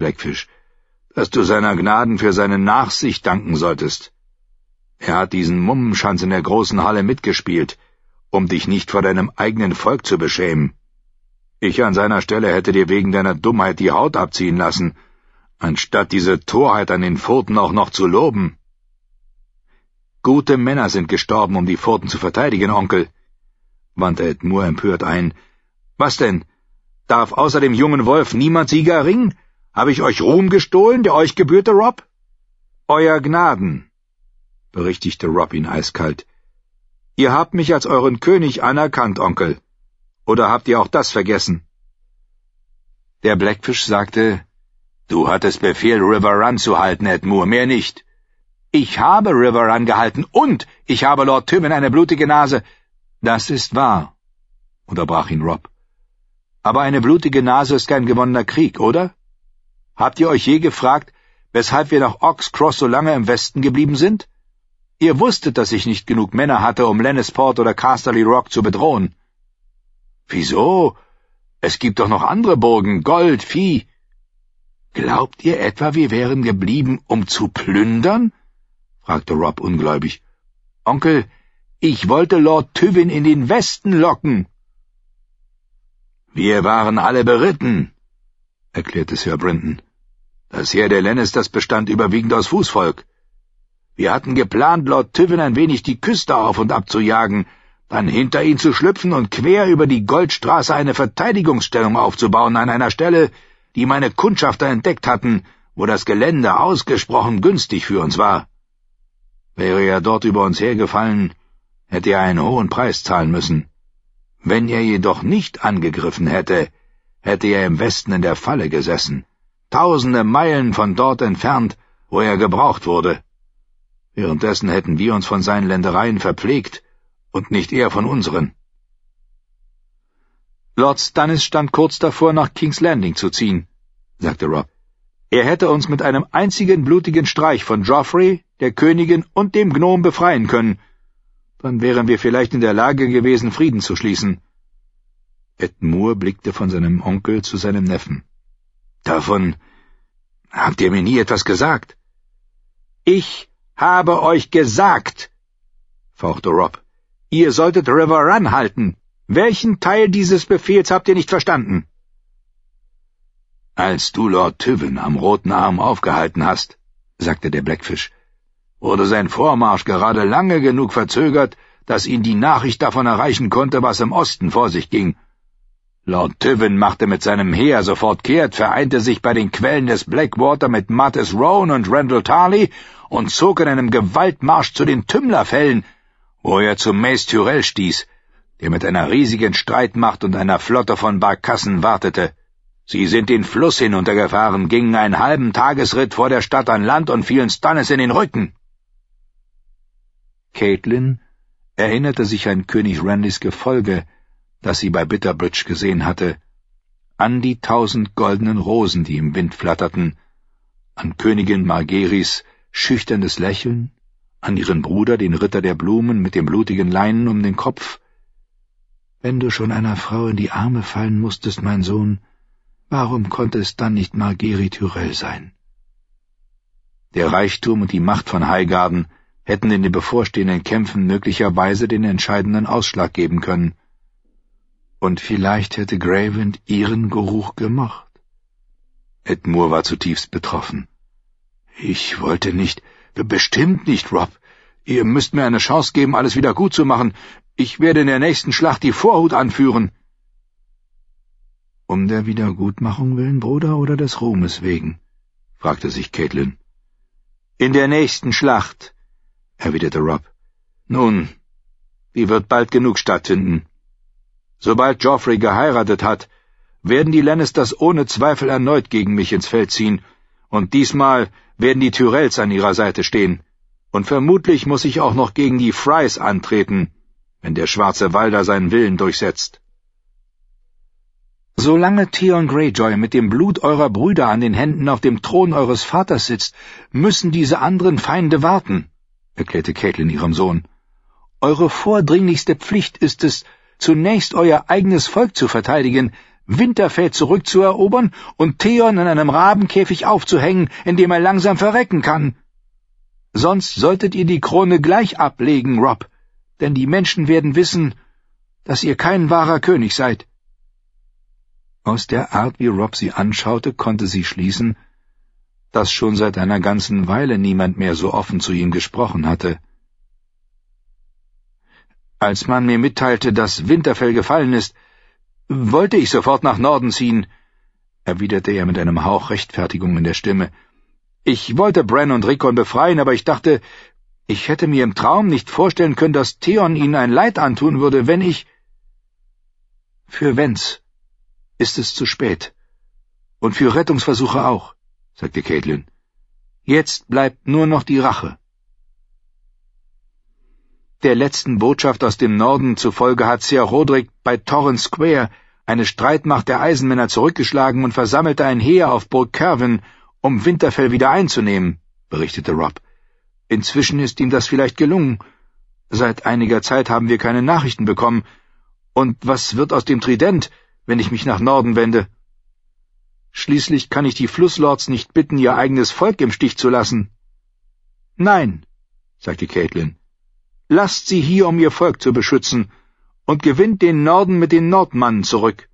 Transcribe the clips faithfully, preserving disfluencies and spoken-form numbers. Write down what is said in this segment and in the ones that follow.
Blackfish, dass du seiner Gnaden für seine Nachsicht danken solltest. Er hat diesen Mummenschanz in der großen Halle mitgespielt, um dich nicht vor deinem eigenen Volk zu beschämen. Ich an seiner Stelle hätte dir wegen deiner Dummheit die Haut abziehen lassen, anstatt diese Torheit an den Pfoten auch noch zu loben. Gute Männer sind gestorben, um die Pfoten zu verteidigen, Onkel, wandte Ed Moore empört ein. Was denn? Darf außer dem jungen Wolf niemand Sieger erringen? Habe ich euch Ruhm gestohlen, der euch gebührte, Robb? Euer Gnaden, berichtigte Robb ihn eiskalt. Ihr habt mich als euren König anerkannt, Onkel. Oder habt ihr auch das vergessen? Der Blackfish sagte, du hattest Befehl, River Run zu halten, Ed Moore, mehr nicht. Ich habe River Run gehalten und ich habe Lord Tywin eine blutige Nase. Das ist wahr, unterbrach ihn Robb. Aber eine blutige Nase ist kein gewonnener Krieg, oder? Habt ihr euch je gefragt, weshalb wir nach Ox Cross so lange im Westen geblieben sind? Ihr wusstet, dass ich nicht genug Männer hatte, um Lannisport oder Casterly Rock zu bedrohen. Wieso? Es gibt doch noch andere Burgen, Gold, Vieh. Glaubt ihr etwa, wir wären geblieben, um zu plündern? Fragte Robb ungläubig. Onkel, ich wollte Lord Tywin in den Westen locken. Wir waren alle beritten, erklärte Sir Brynden. Das Heer der Lannisters bestand überwiegend aus Fußvolk. Wir hatten geplant, Lord Tywin ein wenig die Küste auf und ab zu jagen, dann hinter ihn zu schlüpfen und quer über die Goldstraße eine Verteidigungsstellung aufzubauen an einer Stelle, die meine Kundschafter entdeckt hatten, wo das Gelände ausgesprochen günstig für uns war. Wäre er dort über uns hergefallen, hätte er einen hohen Preis zahlen müssen. Wenn er jedoch nicht angegriffen hätte, hätte er im Westen in der Falle gesessen, tausende Meilen von dort entfernt, wo er gebraucht wurde. Währenddessen hätten wir uns von seinen Ländereien verpflegt und nicht er von unseren. Lord Stannis stand kurz davor, nach King's Landing zu ziehen, sagte Robb. Er hätte uns mit einem einzigen blutigen Streich von Joffrey, der Königin und dem Gnom befreien können. Dann wären wir vielleicht in der Lage gewesen, Frieden zu schließen. Ed Moore blickte von seinem Onkel zu seinem Neffen. Davon habt ihr mir nie etwas gesagt. Ich habe euch gesagt, fauchte Robb. Ihr solltet River Run halten. Welchen Teil dieses Befehls habt ihr nicht verstanden? Als du Lord Tywin am Roten Arm aufgehalten hast, sagte der Blackfish, wurde sein Vormarsch gerade lange genug verzögert, dass ihn die Nachricht davon erreichen konnte, was im Osten vor sich ging. Lord Tywin machte mit seinem Heer sofort kehrt, vereinte sich bei den Quellen des Blackwater mit Martys Rowan und Randall Tarley und zog in einem Gewaltmarsch zu den Tümlerfällen, wo er zu Mace Tyrell stieß, der mit einer riesigen Streitmacht und einer Flotte von Barkassen wartete. Sie sind den Fluss hinuntergefahren, gingen einen halben Tagesritt vor der Stadt an Land und fielen Stannis in den Rücken. Catelyn erinnerte sich an König Randys Gefolge, das sie bei Bitterbridge gesehen hatte, an die tausend goldenen Rosen, die im Wind flatterten, an Königin Margaerys schüchternes Lächeln, an ihren Bruder, den Ritter der Blumen mit dem blutigen Leinen um den Kopf. Wenn du schon einer Frau in die Arme fallen musstest, mein Sohn, warum konnte es dann nicht Margaery Tyrell sein? Der Reichtum und die Macht von Highgarden hätten in den bevorstehenden Kämpfen möglicherweise den entscheidenden Ausschlag geben können. Und vielleicht hätte Gravend ihren Geruch gemocht. Ed Moore war zutiefst betroffen. Ich wollte nicht, bestimmt nicht, Robb. Ihr müsst mir eine Chance geben, alles wieder gut zu machen. Ich werde in der nächsten Schlacht die Vorhut anführen. Um der Wiedergutmachung willen, Bruder, oder des Ruhmes wegen? Fragte sich Catelyn. In der nächsten Schlacht, erwiderte Robb. Nun, die wird bald genug stattfinden. Sobald Joffrey geheiratet hat, werden die Lannisters ohne Zweifel erneut gegen mich ins Feld ziehen, und diesmal werden die Tyrells an ihrer Seite stehen, und vermutlich muss ich auch noch gegen die Frys antreten, wenn der schwarze Walder seinen Willen durchsetzt. Solange Theon Greyjoy mit dem Blut eurer Brüder an den Händen auf dem Thron eures Vaters sitzt, müssen diese anderen Feinde warten, erklärte Catelyn ihrem Sohn. Eure vordringlichste Pflicht ist es, zunächst euer eigenes Volk zu verteidigen, Winterfell zurückzuerobern und Theon in einem Rabenkäfig aufzuhängen, in dem er langsam verrecken kann. Sonst solltet ihr die Krone gleich ablegen, Robb, denn die Menschen werden wissen, dass ihr kein wahrer König seid. Aus der Art, wie Robb sie anschaute, konnte sie schließen, dass schon seit einer ganzen Weile niemand mehr so offen zu ihm gesprochen hatte. Als man mir mitteilte, dass Winterfell gefallen ist, wollte ich sofort nach Norden ziehen, erwiderte er mit einem Hauch Rechtfertigung in der Stimme. Ich wollte Bran und Rickon befreien, aber ich dachte, ich hätte mir im Traum nicht vorstellen können, dass Theon ihnen ein Leid antun würde, wenn ich... Für Wentz ist es zu spät. Und für Rettungsversuche auch, sagte Catelyn. Jetzt bleibt nur noch die Rache. Der letzten Botschaft aus dem Norden zufolge hat Ser Rodrik bei Torrhen Square eine Streitmacht der Eisenmänner zurückgeschlagen und versammelte ein Heer auf Burg Cerwyn, um Winterfell wieder einzunehmen, berichtete Robb. Inzwischen ist ihm das vielleicht gelungen. Seit einiger Zeit haben wir keine Nachrichten bekommen. Und was wird aus dem Trident, wenn ich mich nach Norden wende? Schließlich kann ich die Flusslords nicht bitten, ihr eigenes Volk im Stich zu lassen. Nein, sagte Catelyn. Lasst sie hier, um ihr Volk zu beschützen, und gewinnt den Norden mit den Nordmannen zurück.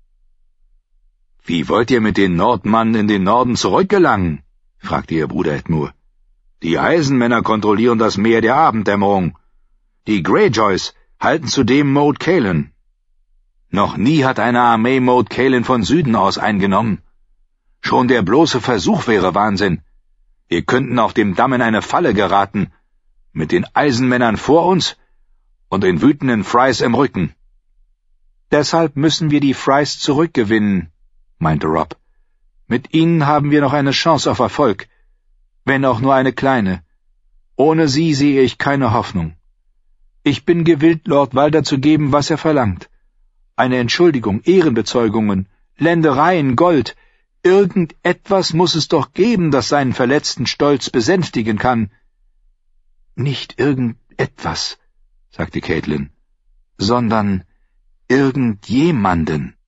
Wie wollt ihr mit den Nordmannen in den Norden zurückgelangen? Fragte ihr Bruder Edmure. Die Eisenmänner kontrollieren das Meer der Abenddämmerung. Die Greyjoys halten zudem Moat Cailin. Noch nie hat eine Armee Moat Cailin von Süden aus eingenommen. Schon der bloße Versuch wäre Wahnsinn. Wir könnten auf dem Damm in eine Falle geraten, mit den Eisenmännern vor uns und den wütenden Frys im Rücken. Deshalb müssen wir die Frys zurückgewinnen, meinte Robb. Mit ihnen haben wir noch eine Chance auf Erfolg, wenn auch nur eine kleine. Ohne sie sehe ich keine Hoffnung. Ich bin gewillt, Lord Walder zu geben, was er verlangt. Eine Entschuldigung, Ehrenbezeugungen, Ländereien, Gold. Irgendetwas muss es doch geben, das seinen verletzten Stolz besänftigen kann. Nicht irgendetwas, sagte Catelyn, sondern irgendjemanden.